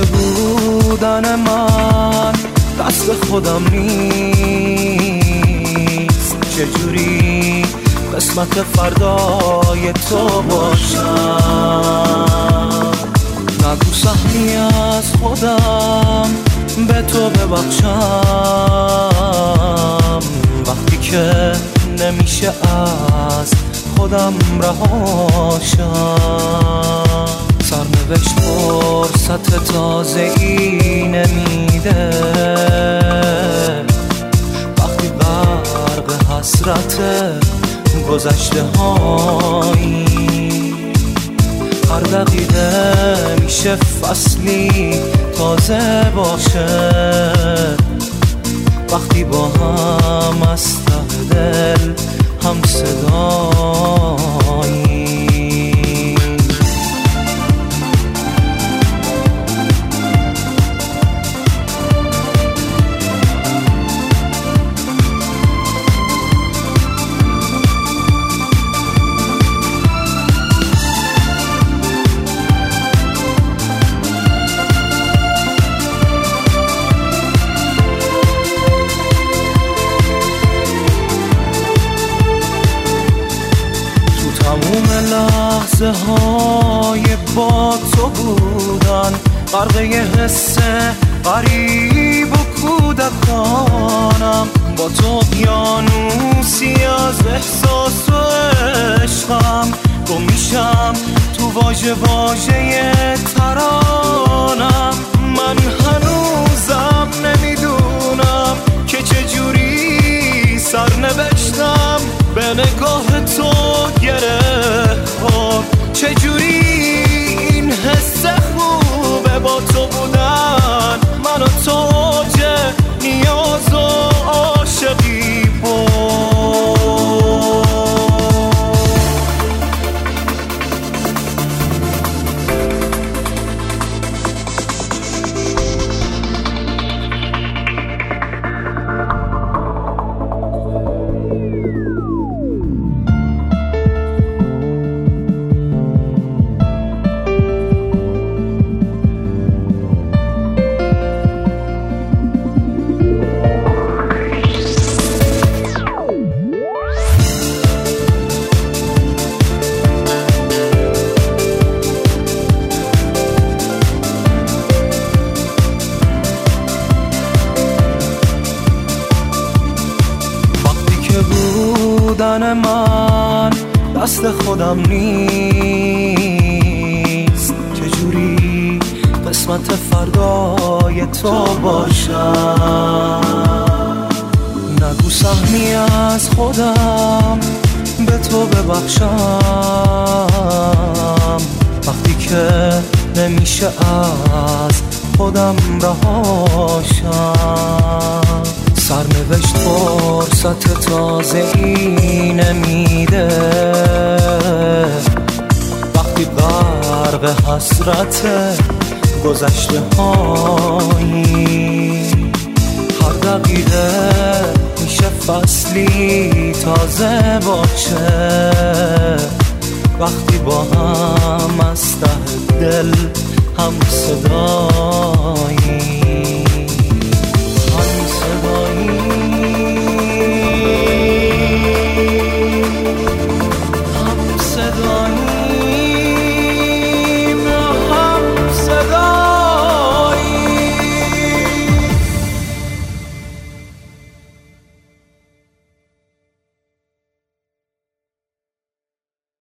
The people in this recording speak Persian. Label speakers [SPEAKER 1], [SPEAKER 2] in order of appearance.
[SPEAKER 1] بودن من دست خودم نیست، چجوری قسمت فردای تو باشم؟ نگو سهمی از خودم به تو ببخشم وقتی که نمیشه از خودم رهاشم. سرنوشت فرصت تازه ای نمیده وقتی غرق حسرت گذشته هایی. هر دقیقه میشه فصلی تازه باشه وقتی با هم از ته دل هم صدایی. تموم لحظه های با تو بودن غرق یه حس غریب و کودکانم. با تو اقیانوسی از احساس و عشقم گم میشم تو واژه واژه ترانم. من هنوزم نمیدونم که چجوری سرنوشتم به نگاه تو گره خورد، چجوری این حس خوبه با تو بودن من و تو اوج نیاز و عاشقی بود. بودن من دست خودم نیست، چجوری قسمت فردای تو باشم؟ نگو سهمی از خودم به تو ببخشم وقتی که نمیشه از خودم رهاشم. سرنوشت فرصت تازه ای نمیده وقتی غرق حسرت گذشته هایی. هر دقیقه میشه فصلی تازه باشه وقتی با هم از ته دل هم صدایی.